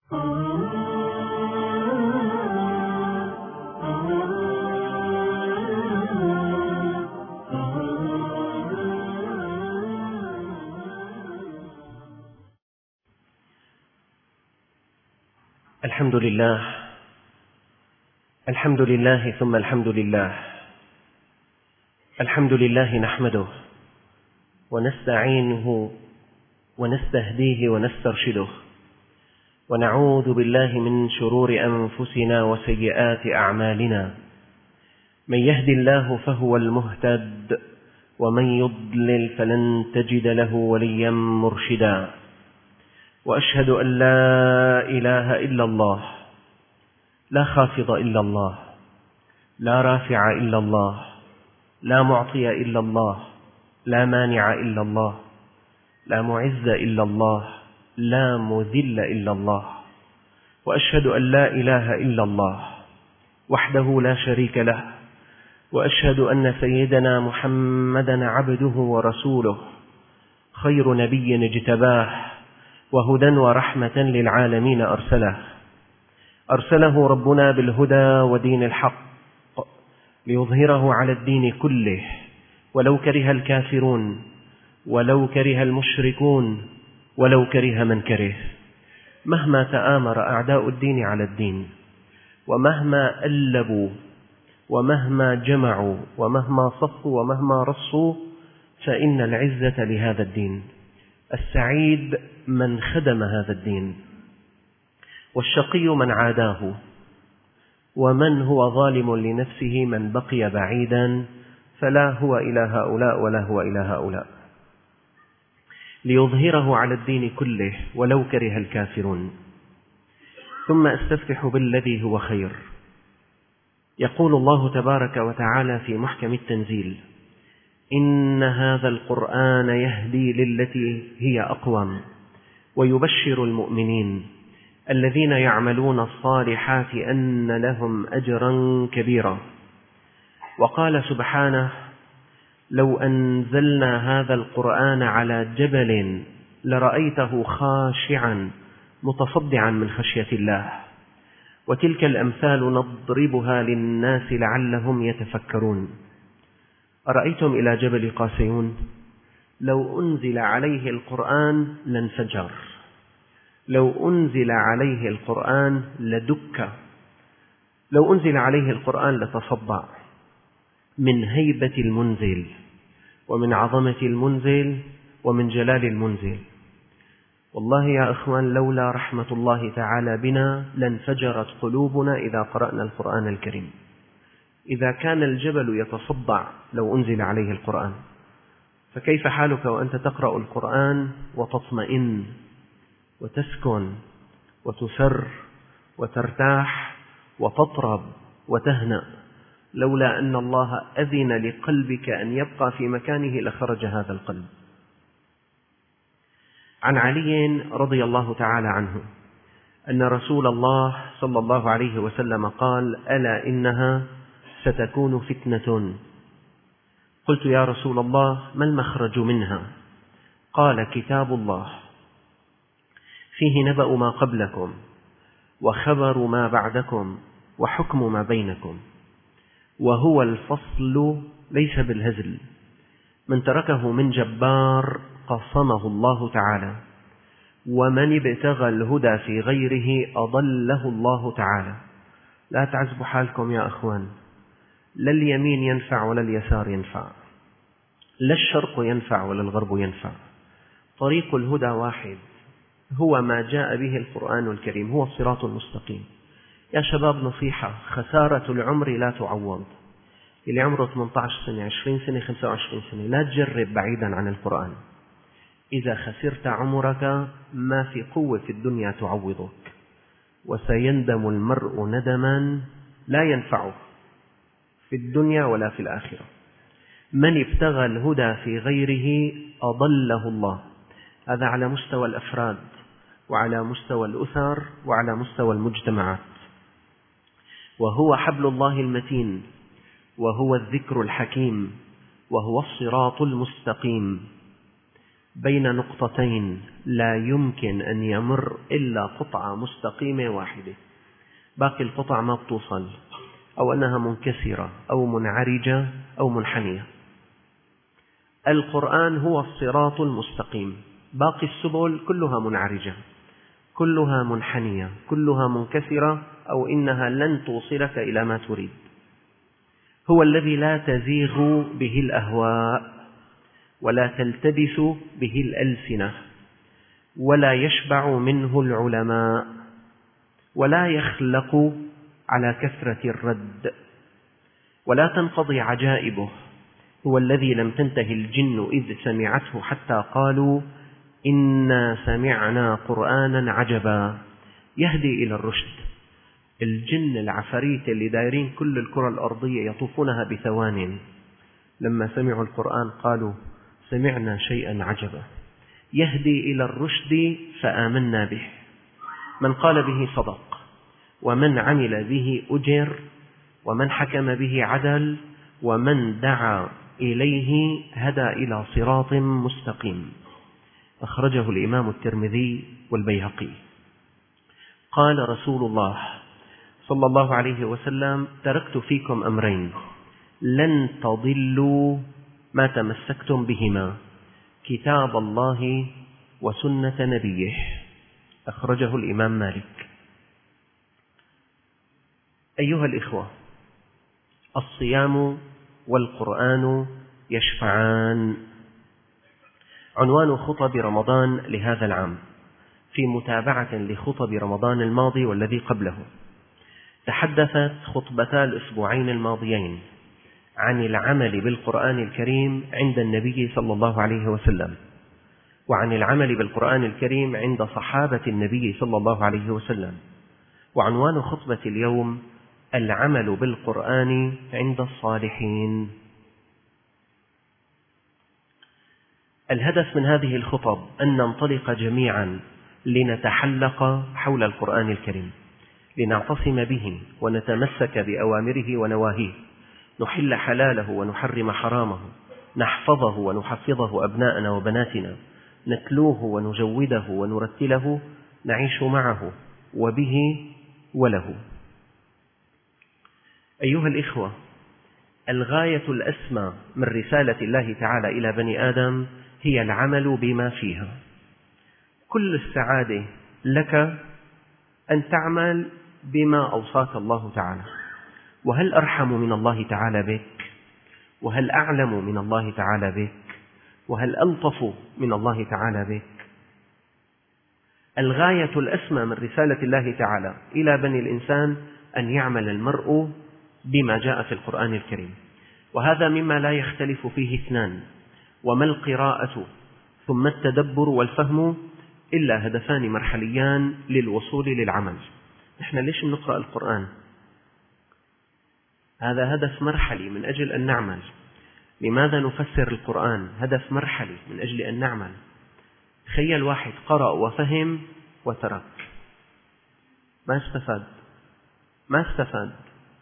الحمد لله ثم الحمد لله. الحمد لله نحمده ونستعينه ونستهديه ونسترشده، ونعوذ بالله من شرور أنفسنا وسيئات أعمالنا. من يهد الله فهو المهتد، ومن يضلل فلن تجد له وليا مرشدا. وأشهد أن لا إله إلا الله، لا خافض إلا الله، لا رافع إلا الله، لا معطي إلا الله، لا مانع إلا الله، لا معز إلا الله، لا مذل إلا الله. وأشهد أن لا إله إلا الله وحده لا شريك له، وأشهد أن سيدنا محمدا عبده ورسوله، خير نبي اجتباه، وهدى ورحمة للعالمين أرسله ربنا بالهدى ودين الحق ليظهره على الدين كله، ولو كره الكافرون، ولو كره المشركون، ولو كره من كره. مهما تآمر أعداء الدين على الدين، ومهما ألبوا، ومهما جمعوا، ومهما صفوا، ومهما رصوا، فإن العزة لهذا الدين. السعيد من خدم هذا الدين، والشقي من عاداه، ومن هو ظالم لنفسه من بقي بعيدا، فلا هو إلى هؤلاء ولا هو إلى هؤلاء، ليظهره على الدين كله ولو كره الكافرون. ثم أستفتح بالذي هو خير. يقول الله تبارك وتعالى في محكم التنزيل: إن هذا القرآن يهدي للتي هي أقوم، ويبشر المؤمنين الذين يعملون الصالحات أن لهم أجرا كبيرا. وقال سبحانه: لو أنزلنا هذا القرآن على جبل لرأيته خاشعا متصدعا من خشية الله. وتلك الأمثال نضربها للناس لعلهم يتفكرون. أرأيتم إلى جبل قاسيون لو أنزل عليه القرآن لانفجر، لو أنزل عليه القرآن لدك، لو أنزل عليه القرآن لتصدع من هيبة المنزل، ومن عظمة المنزل، ومن جلال المنزل. والله يا إخوان، لولا رحمة الله تعالى بنا لانفجرت قلوبنا إذا قرأنا القرآن الكريم. إذا كان الجبل يتصدع لو أنزل عليه القرآن، فكيف حالك وأنت تقرأ القرآن وتطمئن وتسكن وتسر وترتاح وتطرب وتهنأ؟ لولا أن الله أذن لقلبك أن يبقى في مكانه لخرج هذا القلب. عن علي رضي الله تعالى عنه أن رسول الله صلى الله عليه وسلم قال: ألا إنها ستكون فتنة. قلت: يا رسول الله، ما المخرج منها؟ قال: كتاب الله فيه نبأ ما قبلكم، وخبر ما بعدكم، وحكم ما بينكم، وهو الفصل ليس بالهزل. من تركه من جبار قصمه الله تعالى، ومن ابتغى الهدى في غيره أضله الله تعالى. لا تعزبوا حالكم يا أخوان، لا اليمين ينفع ولا اليسار ينفع، لا الشرق ينفع ولا الغرب ينفع. طريق الهدى واحد، هو ما جاء به القرآن الكريم، هو الصراط المستقيم. يا شباب نصيحة: خسارة العمر لا تعوض. اللي عمره 18 سنة، 20 سنة، 25 سنة، لا تجرب بعيدا عن القرآن. إذا خسرت عمرك ما في قوة في الدنيا تعوضك، وسيندم المرء ندما لا ينفعه في الدنيا ولا في الآخرة. من ابتغى الهدى في غيره أضله الله. هذا على مستوى الأفراد، وعلى مستوى الأسر، وعلى مستوى المجتمعات. وهو حبل الله المتين، وهو الذكر الحكيم، وهو الصراط المستقيم. بين نقطتين لا يمكن أن يمر إلا قطعة مستقيمة واحدة، باقي القطع ما بتوصل، أو أنها منكسرة أو منعرجة أو منحنية. القرآن هو الصراط المستقيم، باقي السبل كلها منعرجة، كلها منحنية، كلها منكسرة، أو إنها لن توصلك إلى ما تريد. هو الذي لا تزيغ به الأهواء ولا تلتبس به الألسنة ولا يشبع منه العلماء ولا يخلق على كثرة الرد ولا تنقضي عجائبه. هو الذي لم تنته الجن إذ سمعته حتى قالوا إنا سمعنا قرآنا عجبا يهدي إلى الرشد. الجن العفاريت اللي دايرين كل الكرة الأرضية يطوفونها بثوان، لما سمعوا القرآن قالوا سمعنا شيئا عجبا يهدي إلى الرشد فآمنا به. من قال به صدق، ومن عمل به أجر، ومن حكم به عدل، ومن دعا إليه هدى إلى صراط مستقيم. أخرجه الإمام الترمذي والبيهقي. قال رسول الله صلى الله عليه وسلم: تركت فيكم أمرين لن تضلوا ما تمسكتم بهما، كتاب الله وسنة نبيه. أخرجه الإمام مالك. أيها الإخوة، الصيام والقرآن يشفعان. عنوان خطب رمضان لهذا العام في متابعة لخطب رمضان الماضي والذي قبله. تحدثت خطبتا الأسبوعين الماضيين عن العمل بالقرآن الكريم عند النبي صلى الله عليه وسلم، وعن العمل بالقرآن الكريم عند صحابة النبي صلى الله عليه وسلم. وعنوان خطبة اليوم: العمل بالقرآن عند الصالحين. الهدف من هذه الخطب أن ننطلق جميعا لنتحلق حول القرآن الكريم، لنعتصم به ونتمسك بأوامره ونواهيه، نحل حلاله ونحرم حرامه، نحفظه ونحفظه أبناءنا وبناتنا، نتلوه ونجوده ونرتله، نعيش معه وبه وله. أيها الإخوة، الغاية الأسمى من رسالة الله تعالى إلى بني آدم هي العمل بما فيها. كل السعادة لك أن تعمل بما أوصاك الله تعالى. وهل أرحم من الله تعالى بك؟ وهل أعلم من الله تعالى بك؟ وهل ألطف من الله تعالى بك؟ الغاية الأسمى من رسالة الله تعالى إلى بني الإنسان أن يعمل المرء بما جاء في القرآن الكريم، وهذا مما لا يختلف فيه اثنان: وما القراءة ثم التدبر والفهم إلا هدفان مرحليان للوصول للعمل. نحن ليش نقرأ القرآن؟ هذا هدف مرحلي من أجل أن نعمل. لماذا نفسر القرآن؟ هدف مرحلي من أجل أن نعمل. تخيل واحد قرأ وفهم وترك، ما استفاد.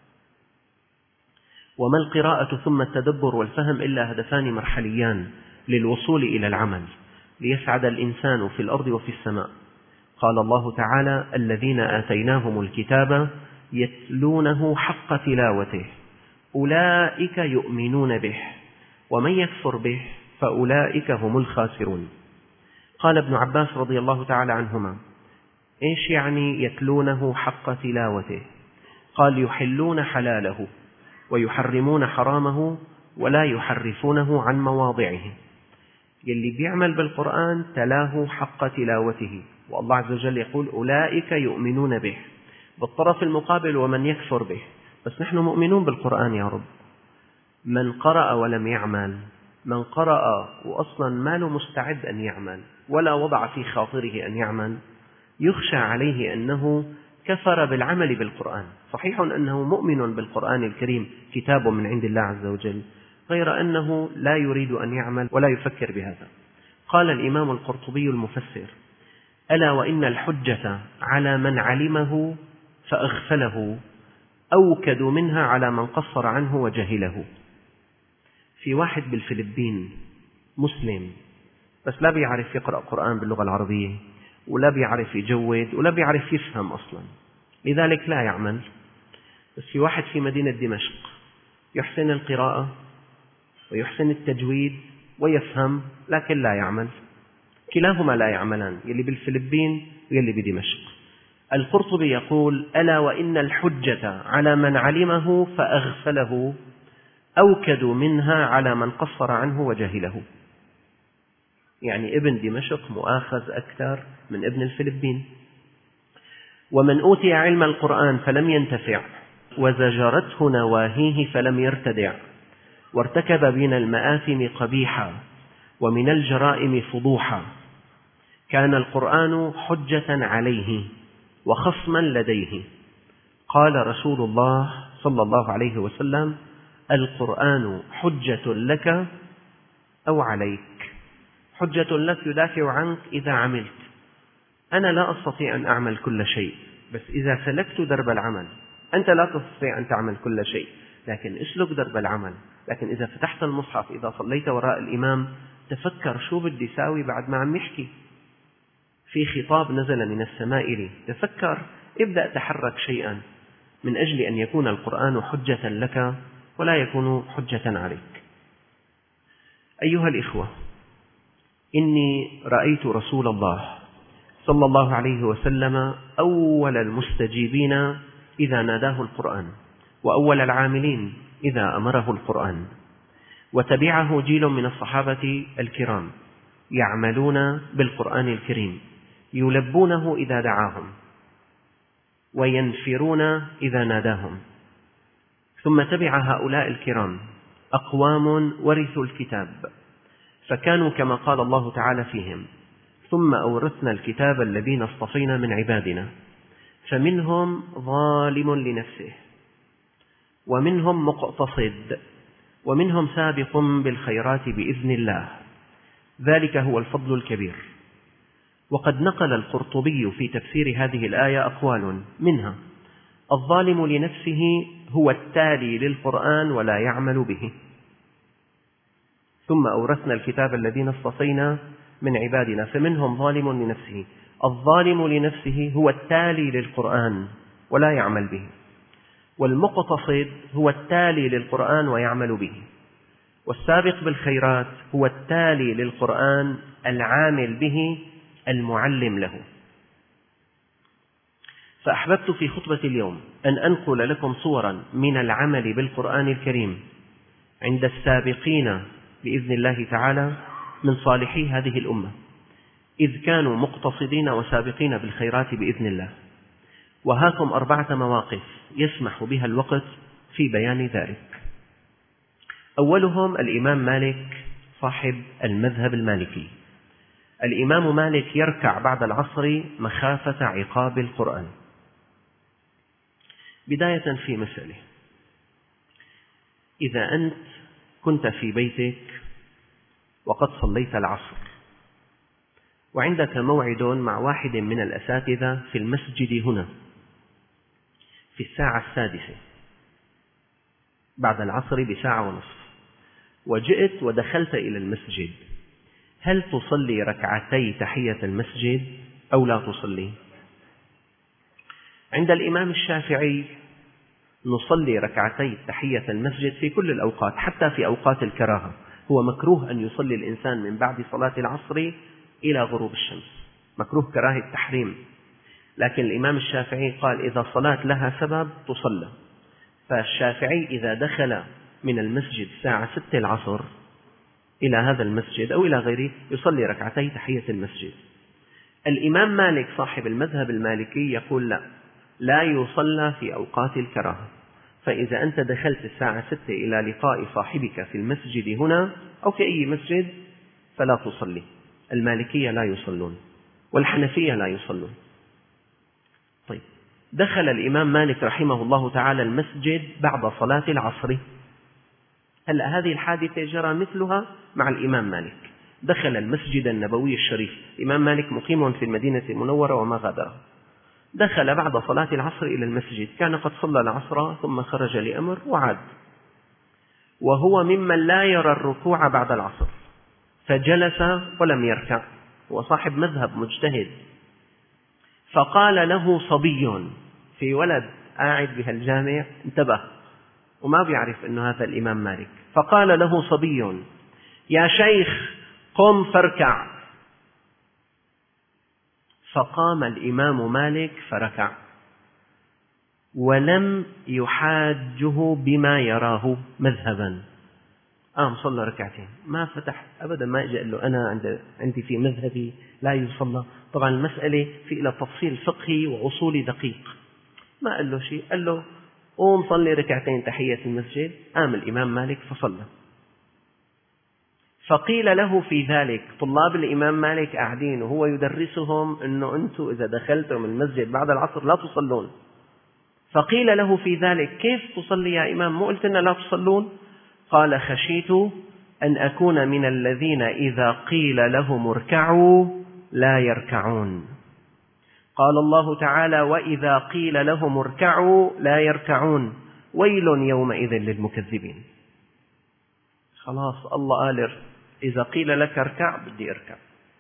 وما القراءة ثم التدبر والفهم إلا هدفان مرحليان للوصول إلى العمل، ليسعد الإنسان في الأرض وفي السماء. قال الله تعالى: الذين آتيناهم الكتاب يتلونه حق تلاوته أولئك يؤمنون به ومن يكفر به فأولئك هم الخاسرون. قال ابن عباس رضي الله تعالى عنهما: إيش يعني يتلونه حق تلاوته؟ قال: يحلون حلاله ويحرمون حرامه ولا يحرفونه عن مواضعه. يلي بيعمل بالقرآن تلاه حق تلاوته، والله عز وجل يقول: أولئك يؤمنون به. بالطرف المقابل: ومن يكفر به. بس نحن مؤمنون بالقرآن يا رب. من قرأ ولم يعمل، من قرأ وأصلا ما له مستعد أن يعمل ولا وضع في خاطره أن يعمل، يخشى عليه أنه كفر بالعمل بالقرآن. صحيح أنه مؤمن بالقرآن الكريم كتاب من عند الله عز وجل، غير أنه لا يريد أن يعمل ولا يفكر بهذا. قال الإمام القرطبي المفسر: ألا وإن الحجة على من علمه فأغفله أوكد منها على من قصر عنه وجهله. في واحد بالفلبين مسلم بس لا بيعرف يقرأ قرآن باللغة العربية، ولا بيعرف يجود، ولا بيعرف يفهم أصلا، لذلك لا يعمل. بس في واحد في مدينة دمشق يحسن القراءة ويحسن التجويد ويفهم، لكن لا يعمل. كلاهما لا يعملان، يلي بالفلبين ويلي بدمشق. القرطبي يقول: ألا وإن الحجة على من علمه فأغفله أوكد منها على من قصر عنه وجهله. يعني ابن دمشق مؤاخذ أكثر من ابن الفلبين. ومن أوتي علم القرآن فلم ينتفع وزجرته نواهيه فلم يرتدع وارتكب من المآثم قبيحا ومن الجرائم فضوحا كان القرآن حجة عليه وخصما لديه. قال رسول الله صلى الله عليه وسلم: القرآن حجة لك أو عليك. حجة لك يدافع عنك إذا عملت. أنا لا أستطيع أن أعمل كل شيء، بس إذا سلكت درب العمل. أنت لا تستطيع أن تعمل كل شيء، لكن اسلك درب العمل. لكن إذا فتحت المصحف، إذا صليت وراء الإمام، تفكر شو بدي ساوي بعد ما عم يحكي. في خطاب نزل من السماء لي، تفكر، ابدأ تحرك شيئا من أجل أن يكون القرآن حجة لك ولا يكون حجة عليك. أيها الإخوة، إني رأيت رسول الله صلى الله عليه وسلم أول المستجيبين إذا ناداه القرآن، وأول العاملين إذا أمره القرآن، وتبعه جيل من الصحابة الكرام يعملون بالقرآن الكريم، يلبونه إذا دعاهم وينفرون إذا ناداهم. ثم تبع هؤلاء الكرام أقوام ورثوا الكتاب، فكانوا كما قال الله تعالى فيهم: ثم أورثنا الكتاب الذين اصطفينا من عبادنا فمنهم ظالم لنفسه ومنهم مقتصد ومنهم سابق بالخيرات بإذن الله، ذلك هو الفضل الكبير. وقد نقل القرطبي في تفسير هذه الآية أقوال، منها: الظالم لنفسه هو التالي للقرآن ولا يعمل به. ثم أورثنا الكتاب الذين اصطفينا من عبادنا فمنهم ظالم لنفسه. الظالم لنفسه هو التالي للقرآن ولا يعمل به، والمقتصد هو التالي للقرآن ويعمل به، والسابق بالخيرات هو التالي للقرآن العامل به المعلم له. فأحببت في خطبة اليوم أن أنقل لكم صورا من العمل بالقرآن الكريم عند السابقين بإذن الله تعالى من صالحي هذه الأمة، إذ كانوا مقتصدين وسابقين بالخيرات بإذن الله. وهاكم 4 مواقف يسمح بها الوقت في بيان ذلك. أولهم الإمام مالك صاحب المذهب المالكي. الإمام مالك يركع بعد العصر مخافة عقاب القرآن. بداية في مسألة: إذا أنت كنت في بيتك وقد صليت العصر وعندك موعد مع واحد من الأساتذة في المسجد هنا في الساعة 6 بعد العصر بساعة ونصف، وجئت ودخلت إلى المسجد، هل تصلي ركعتي تحية المسجد أو لا تصلي؟ عند الإمام الشافعي نصلي ركعتي تحية المسجد في كل الأوقات، حتى في أوقات الكراهة. هو مكروه أن يصلي الإنسان من بعد صلاة العصر إلى غروب الشمس، مكروه كراهة تحريم. لكن الإمام الشافعي قال إذا صلاة لها سبب تصلى. فالشافعي إذا دخل من المسجد الساعة 6 العصر إلى هذا المسجد أو إلى غيره يصلي ركعتي تحية المسجد. الإمام مالك صاحب المذهب المالكي يقول لا يصلى في أوقات الكراهة. فإذا أنت دخلت الساعة 6 إلى لقاء صاحبك في المسجد هنا أو في أي مسجد فلا تصلي. المالكية لا يصلون والحنفية لا يصلون. طيب، دخل الإمام مالك رحمه الله تعالى المسجد بعد صلاة العصر. هلأ هذه الحادثة جرى مثلها مع الإمام مالك. دخل المسجد النبوي الشريف، الإمام مالك مقيم في المدينة المنورة وما غادرها. دخل بعد صلاة العصر إلى المسجد، كان قد صلى العصر ثم خرج لأمر وعاد، وهو ممن لا يرى الركوع بعد العصر. فجلس ولم يركع، هو صاحب مذهب مجتهد. فقال له صبي، في ولد قاعد بهالجامع انتبه وما بيعرف أنه هذا الإمام مالك، فقال له صبي: يا شيخ قم فاركع. فقام الإمام مالك فركع، ولم يحاجه بما يراه مذهبا. صلى ركعتين، ما فتح أبدا، ما إجا قال له أنا عندي في مذهبي لا يصلى. طبعا المسألة في إلى تفصيل فقهي وأصولي دقيق، ما قال له شيء، قال له قوم صلي ركعتين تحية المسجد. قام الإمام مالك فصلى. فقيل له في ذلك، طلاب الإمام مالك قاعدين وهو يدرسهم أنه أنتم إذا دخلتم المسجد بعد العصر لا تصلون. فقيل له في ذلك: كيف تصلي يا إمام؟ مو قلت لنا لا تصلون؟ قال: خشيت أن أكون من الذين إذا قيل لهم اركعوا لا يركعون. قال الله تعالى: وإذا قيل لهم اركعوا لا يركعون، ويل يومئذ للمكذبين. خلاص الله قال إذا قيل لك اركع بدي اركع.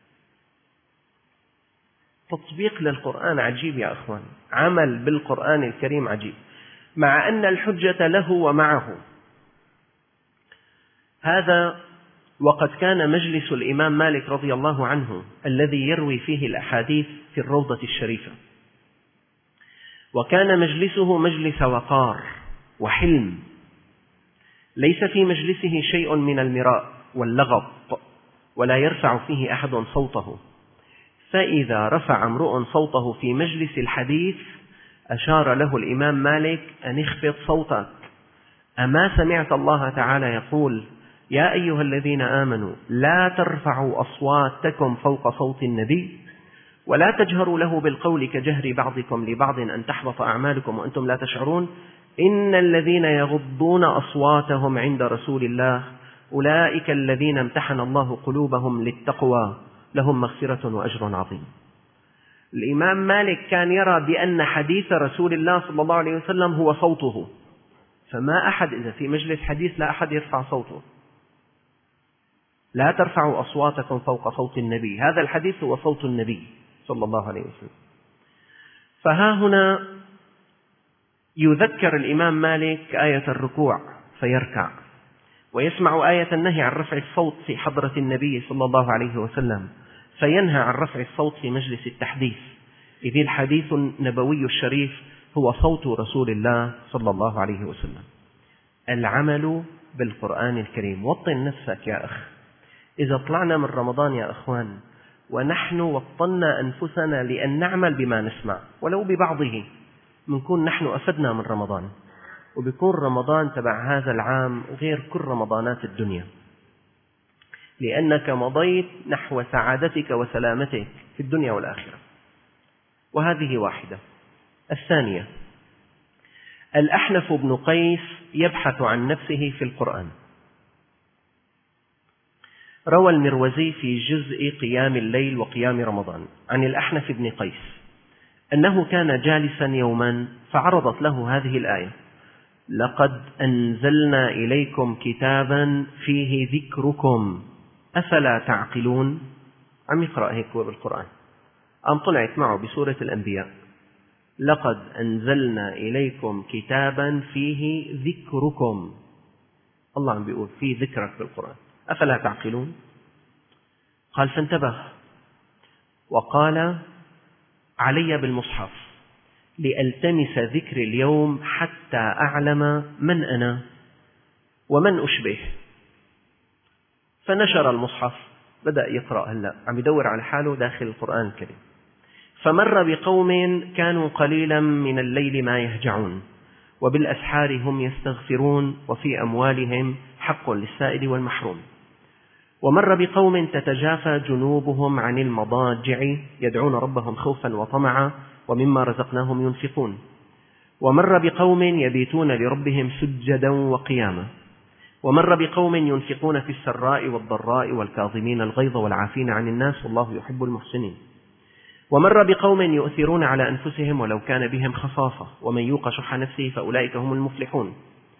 تطبيق للقرآن عجيب يا أخوان، عمل بالقرآن الكريم عجيب، مع أن الحجة له ومعه. هذا وقد كان مجلس الإمام مالك رضي الله عنه الذي يروي فيه الأحاديث في الروضة الشريفة، وكان مجلسه مجلس وقار وحلم، ليس في مجلسه شيء من المراء واللغط، ولا يرفع فيه أحد صوته. فإذا رفع امرؤ صوته في مجلس الحديث أشار له الإمام مالك أن اخفض صوتك، أما سمعت الله تعالى يقول: يا أيها الذين آمنوا لا ترفعوا أصواتكم فوق صوت النبي ولا تجهروا له بالقول كجهر بعضكم لبعض أن تحبط أعمالكم وأنتم لا تشعرون إن الذين يغضون أصواتهم عند رسول الله أولئك الذين امتحن الله قلوبهم للتقوى لهم مغفرة وأجر عظيم. الإمام مالك كان يرى بأن حديث رسول الله صلى الله عليه وسلم هو صوته، فما أحد إذا في مجلس حديث لا أحد يرفع صوته. لا ترفعوا أصواتكم فوق صوت النبي، هذا الحديث هو صوت النبي صلى الله عليه وسلم. فها هنا يذكر الإمام مالك آية الركوع فيركع، ويسمع آية النهي عن رفع الصوت في حضرة النبي صلى الله عليه وسلم فينهى عن رفع الصوت في مجلس التحديث، إذ الحديث النبوي الشريف هو صوت رسول الله صلى الله عليه وسلم. العمل بالقرآن الكريم. وطن نفسك يا أخ، إذا طلعنا من رمضان يا أخوان ونحن وطنا أنفسنا لأن نعمل بما نسمع ولو ببعضه، منكون نحن أفدنا من رمضان، وبيكون رمضان تبع هذا العام غير كل رمضانات الدنيا، لأنك مضيت نحو سعادتك وسلامتك في الدنيا والآخرة. وهذه واحدة. الثانية: الأحنف بن قيس يبحث عن نفسه في القرآن. روى المروزي في جزء قيام الليل وقيام رمضان عن الأحنف بن قيس أنه كان جالسا يوما فعرضت له هذه الآية: لقد أنزلنا إليكم كتابا فيه ذكركم أفلا تعقلون. عم يقرأ هيك هو بالقرآن، طلعت معه بسورة الأنبياء: لقد أنزلنا إليكم كتابا فيه ذكركم. الله عم بيقول فيه ذكرك بالقرآن، أفلا تعقلون؟ قال فانتبه وقال: علي بالمصحف لألتمس ذكر اليوم حتى أعلم من أنا ومن أشبه. فنشر المصحف، بدأ يقرأ، هلأ عم يدور على حاله داخل القرآن الكريم. فمر بقوم كانوا قليلا من الليل ما يهجعون وبالأسحار هم يستغفرون وفي أموالهم حق للسائل والمحروم. ومر بقوم تتجافى جنوبهم عن المضاجع يدعون ربهم خوفا وطمعا ومما رزقناهم ينفقون. ومر بقوم يبيتون لربهم سجدا وقياما. ومر بقوم ينفقون في السراء والضراء والكاظمين الغيظ والعافين عن الناس والله يحب المحسنين. ومر بقوم يؤثرون على أنفسهم ولو كان بهم خصاصة ومن يوق شح نفسه فأولئك هم المفلحون.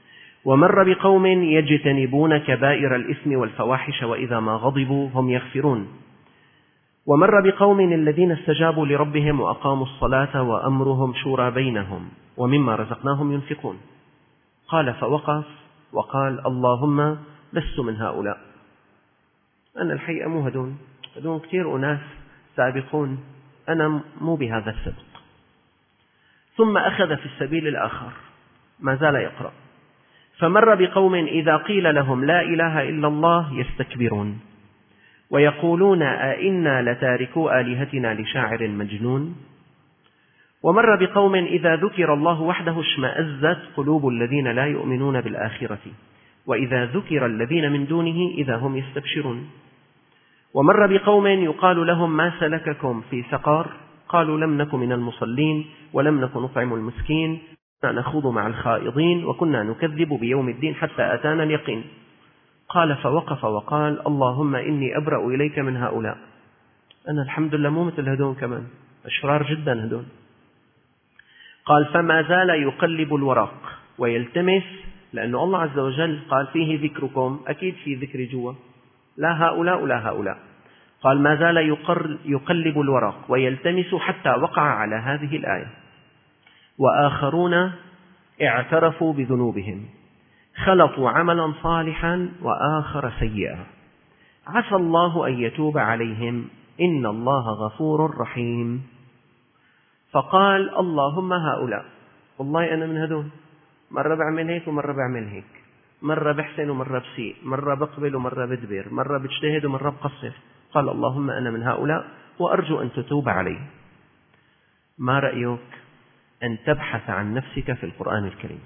ومر بقوم يجتنبون كبائر الإثم والفواحش وإذا ما غضبوا هم يغفرون. ومر بقوم الذين استجابوا لربهم وأقاموا الصلاة وأمرهم شورى بينهم ومما رزقناهم ينفقون. قال فوقف وقال اللهم لست من هؤلاء. أنا الحقيقة مو هدون كثير أناس سابقون، أنا مو بهذا السبق. ثم أخذ في السبيل الآخر ما زال يقرأ، فمر بقوم إذا قيل لهم لا إله إلا الله يستكبرون ويقولون أئنا لتاركو آلهتنا لشاعر مجنون. ومر بقوم إذا ذكر الله وحده اشمأزت قلوب الذين لا يؤمنون بالآخرة وإذا ذكر الذين من دونه إذا هم يستبشرون. ومر بقوم يقال لهم ما سلككم في سقر قالوا لم نك من المصلين ولم نك نطعم المسكين كنا نخوض مع الخائضين وكنا نكذب بيوم الدين حتى أتانا اليقين. قال فوقف وقال اللهم إني أبرأ إليك من هؤلاء. أنا الحمد لله مو مثل هدون، كمان أشرار جدا هدون. قال فما زال يقلب الورق ويلتمس، لأنه الله عز وجل قال فيه ذكركم، أكيد في ذكر جوا، لا هؤلاء ولا هؤلاء. قال ما زال يقلب الورق ويلتمس حتى وقع على هذه الآية: وآخرون اعترفوا بذنوبهم خلطوا عملا صالحا وآخر سيئا عسى الله أن يتوب عليهم إن الله غفور رحيم. فقال اللهم هؤلاء، والله أنا من هذول، مرة بعمل هيك ومرة بعمل هيك، مرة بحسن ومرة بسيء، مرة بقبل ومرة بدبر، مرة بجتهد ومرة بقصر. قال اللهم أنا من هؤلاء وأرجو أن تتوب علي. ما رأيك أن تبحث عن نفسك في القرآن الكريم؟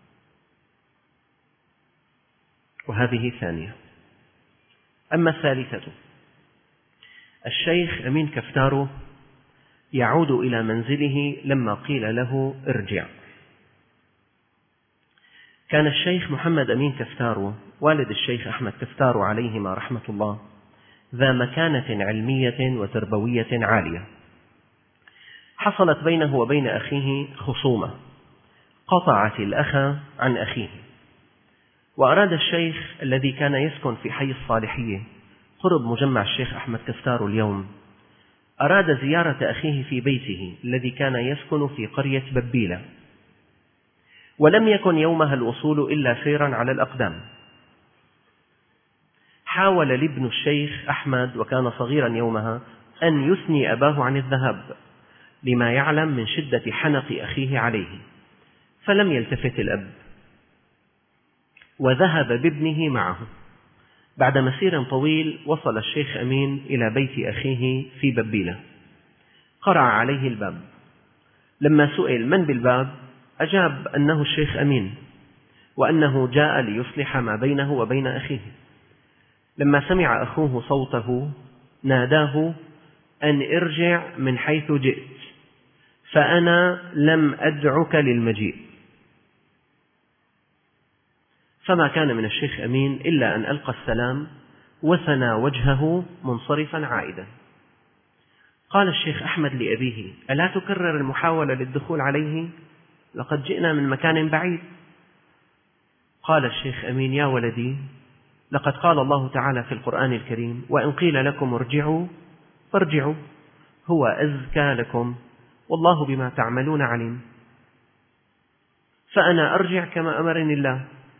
وهذه ثانية. أما الثالثة، الشيخ أمين كفتارو يعود إلى منزله لما قيل له ارجع. كان الشيخ محمد أمين كفتارو والد الشيخ أحمد كفتارو عليهما رحمة الله ذا مكانة علمية وتربوية عالية. حصلت بينه وبين أخيه خصومة قطعت الأخ عن أخيه، وأراد الشيخ الذي كان يسكن في حي الصالحية قرب مجمع الشيخ أحمد كفتارو اليوم، أراد زيارة أخيه في بيته الذي كان يسكن في قرية ببيلة، ولم يكن يومها الوصول إلا سيرا على الأقدام. حاول لابن الشيخ أحمد وكان صغيرا يومها أن يثني أباه عن الذهاب لما يعلم من شدة حنق أخيه عليه، فلم يلتفت الأب وذهب بابنه معه. بعد مسير طويل وصل الشيخ أمين إلى بيت أخيه في ببيلة، قرع عليه الباب. لما سئل من بالباب أجاب أنه الشيخ أمين وأنه جاء ليصلح ما بينه وبين أخيه. لما سمع أخوه صوته ناداه أن ارجع من حيث جئت فأنا لم أدعك للمجيء. فما كان من الشيخ أمين إلا أن ألقى السلام وثنى وجهه منصرفا عائدا. قال الشيخ أحمد لأبيه ألا تكرر المحاولة للدخول عليه؟ لقد جئنا من مكان بعيد. قال الشيخ أمين يا ولدي لقد قال الله تعالى في القرآن الكريم وإن قيل لكم ارجعوا فارجعوا هو أزكى لكم والله بما تعملون عليم. فأنا أرجع كما أمرني الله.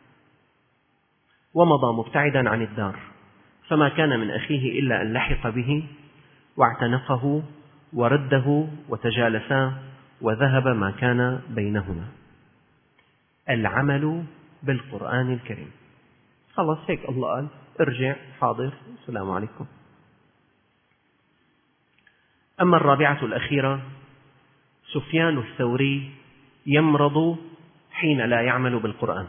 ومضى مبتعدا عن الدار، فما كان من أخيه إلا أن لحق به واعتنقه ورده وتجالسا وذهب ما كان بينهما. العمل بالقرآن الكريم. خلاص هيك الله قال ارجع، حاضر، السلام عليكم. أما الرابعة الأخيرة، سفيان الثوري يمرض حين لا يعمل بالقرآن.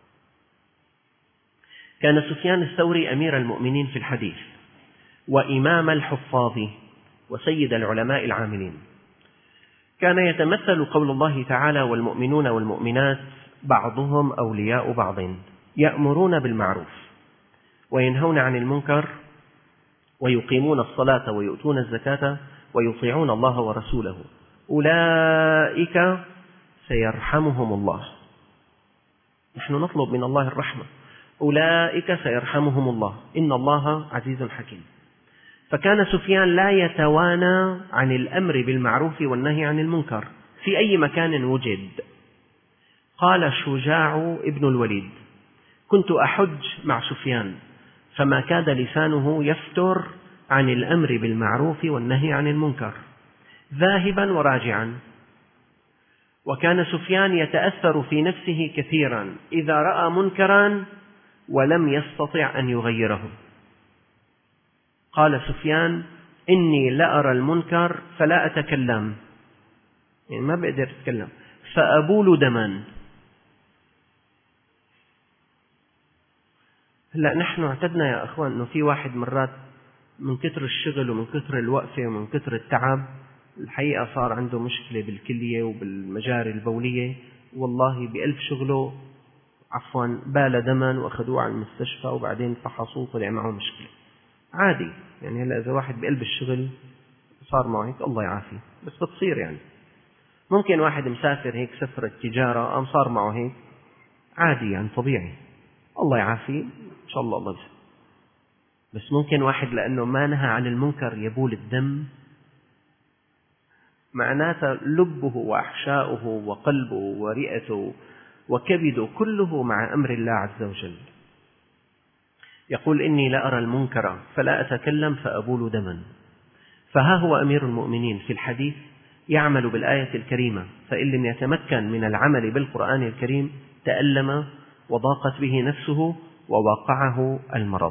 كان سفيان الثوري أمير المؤمنين في الحديث وإمام الحفاظ وسيد العلماء العاملين. كان يتمثل قول الله تعالى والمؤمنون والمؤمنات بعضهم أولياء بعض يأمرون بالمعروف وينهون عن المنكر ويقيمون الصلاة ويؤتون الزكاة ويطيعون الله ورسوله أولئك سيرحمهم الله نحن نطلب من الله الرحمة. أولئك سيرحمهم الله إن الله عزيز حكيم. فكان سفيان لا يتوانى عن الأمر بالمعروف والنهي عن المنكر في أي مكان وجد. قال شجاع ابن الوليد: كنت أحج مع سفيان فما كاد لسانه يفتر عن الأمر بالمعروف والنهي عن المنكر ذاهبا وراجعا. وكان سفيان يتأثر في نفسه كثيرا إذا رأى منكرا ولم يستطع أن يغيره. قال سفيان: إني لأرى المنكر فلا أتكلم، يعني ما بقدر أتكلم، فأبول دما. هلأ نحن اعتدنا يا أخوان أنه في واحد مرات من كثر الشغل ومن كثر الوقفة ومن كثر التعب الحقيقة صار عنده مشكلة بالكلية وبالمجاري البولية، والله بألف شغله بال دما وأخذوه على المستشفى وبعدين فحصوه طلع معه مشكلة. عادي يعني، هلا إذا واحد بقلب الشغل صار معه هيك الله يعافيه، بس بتصير يعني. ممكن واحد مسافر هيك سفر التجارة صار معه هيك، عادي يعني طبيعي، الله يعافيه إن شاء الله يسلم. بس ممكن واحد لأنه ما نهى عن المنكر يبول الدم، معناته لبه وأحشاؤه وقلبه ورئته وكبده كله مع أمر الله عز وجل. يقول: إني لأرى المنكر فلا أتكلم فأبول دما. فها هو أمير المؤمنين في الحديث يعمل بالآية الكريمة، فإن لم يتمكن من العمل بالقرآن الكريم تألم وضاقت به نفسه ووقعه المرض.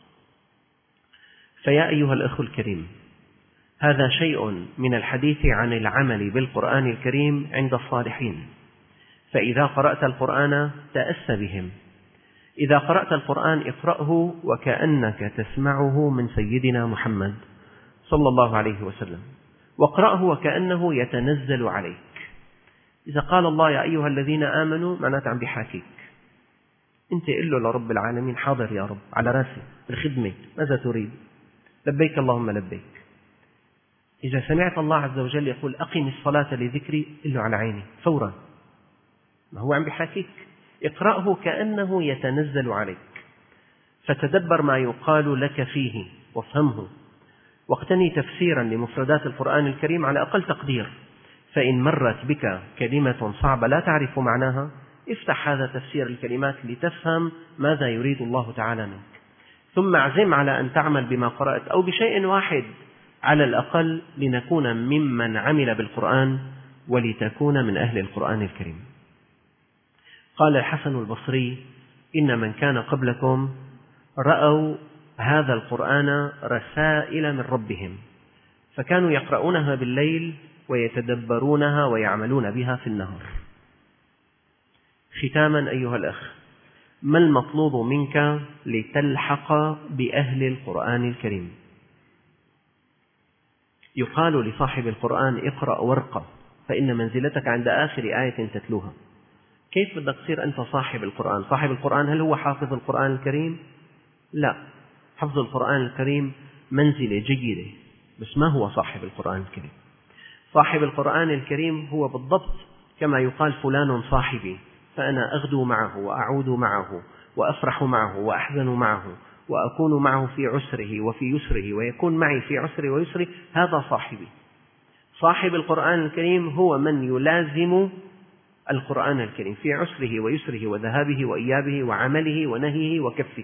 فيا أيها الأخ الكريم، هذا شيء من الحديث عن العمل بالقرآن الكريم عند الصالحين. فإذا قرأت القرآن تأس بهم. إذا قرأت القرآن اقرأه وكأنك تسمعه من سيدنا محمد صلى الله عليه وسلم، واقرأه وكأنه يتنزل عليك. إذا قال الله يا أيها الذين آمنوا معناته عم بيحاكيك، أنت قل له لرب العالمين: حاضر يا رب، على راسي، الخدمة، ماذا تريد؟ لبيك اللهم لبيك. إذا سمعت الله عز وجل يقول: أقم الصلاة لذكري، قل له على عيني فورا، ما هو عم بيحاكيك. اقرأه كأنه يتنزل عليك، فتدبر ما يقال لك فيه وافهمه، واقتني تفسيرا لمفردات القرآن الكريم على أقل تقدير. فإن مرت بك كلمة صعبة لا تعرف معناها، افتح هذا تفسير الكلمات لتفهم ماذا يريد الله تعالى منك، ثم اعزم على أن تعمل بما قرأت أو بشيء واحد على الأقل، لنكون ممن عمل بالقرآن ولتكون من أهل القرآن الكريم. قال الحسن البصري: إن من كان قبلكم رأوا هذا القرآن رسائل من ربهم، فكانوا يقرؤونها بالليل ويتدبرونها ويعملون بها في النهار. ختاما أيها الأخ، ما المطلوب منك لتلحق بأهل القرآن الكريم؟ يقال لصاحب القرآن: اقرأ وارقى، فإن منزلتك عند آخر آية تتلوها. كيف بدك تصير أنت صاحب القرآن؟ صاحب القرآن هل هو حافظ القرآن الكريم؟ لا، حفظ القرآن الكريم منزلة جيدة، بس ما هو صاحب القرآن الكريم. صاحب القرآن الكريم هو بالضبط كما يقال: فلان صاحبي، فأنا أغدو معه وأعود معه وأفرح معه وأحزن معه وأكون معه في عسره وفي يسره ويكون معي في عسره ويسره، هذا صاحبي. صاحب القرآن الكريم هو من يلازم القرآن الكريم في عسره ويسره وذهابه وإيابه وعمله ونهيه وكفه.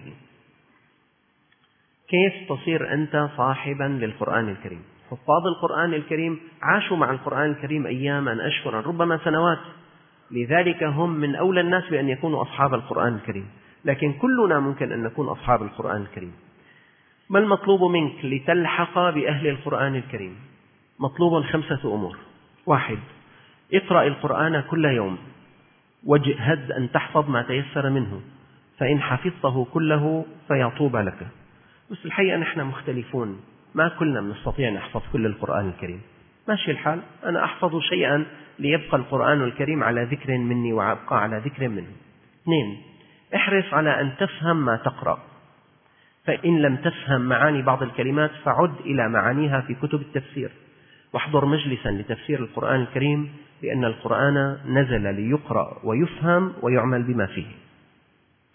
كيف تصير أنت صاحبا للقرآن الكريم؟ حفاظ القرآن الكريم عاشوا مع القرآن الكريم أياما، أشهرا، ربما سنوات، لذلك هم من أولى الناس بأن يكونوا أصحاب القرآن الكريم. لكن كلنا ممكن أن نكون أصحاب القرآن الكريم. ما المطلوب منك لتلحق بأهل القرآن الكريم؟ مطلوب 5 أمور. 1. اقرأ القرآن كل يوم، واجهد أن تحفظ ما تيسر منه، فإن حفظته كله فيطوب لك. بس الحقيقة نحن مختلفون، ما كلنا نستطيع أن نحفظ كل القرآن الكريم. ماشي الحال، أنا أحفظ شيئا ليبقى القرآن الكريم على ذكر مني وأبقى على ذكر منه. 2. احرص على أن تفهم ما تقرأ، فإن لم تفهم معاني بعض الكلمات فعد إلى معانيها في كتب التفسير، واحضر مجلسا لتفسير القرآن الكريم، لأن القرآن نزل ليقرأ ويفهم ويعمل بما فيه.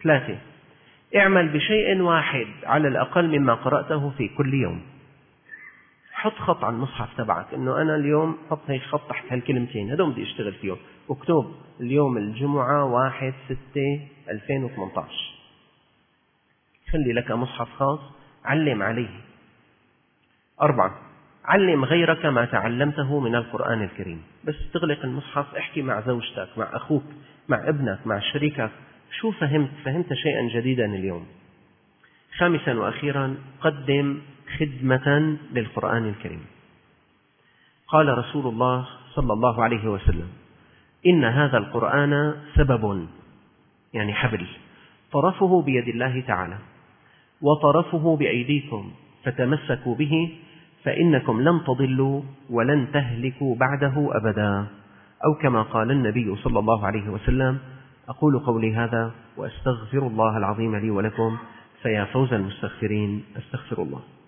3. اعمل بشيء واحد على الأقل مما قرأته في كل يوم. حط خط على المصحف تبعك إنه أنا اليوم حط هيك خط تحت هالكلمتين هدول بدي أشتغل فيهم، واكتب اليوم الجمعة 1/6/2018. خلي لك مصحف خاص علم عليه. 4. علم غيرك ما تعلمته من القرآن الكريم. بس تغلق المصحف احكي مع زوجتك، مع أخوك، مع ابنك، مع شريكك، شو فهمت شيئا جديدا اليوم. 5 وأخيرا قدم خدمة للقرآن الكريم. قال رسول الله صلى الله عليه وسلم: إن هذا القرآن سبب، يعني حبل، طرفه بيد الله تعالى وطرفه بأيديكم، فتمسكوا به فإنكم لن تضلوا ولن تهلكوا بعده أبدا، أو كما قال النبي صلى الله عليه وسلم. أقول قولي هذا وأستغفر الله العظيم لي ولكم، فيا فوز المستغفرين. أستغفر الله.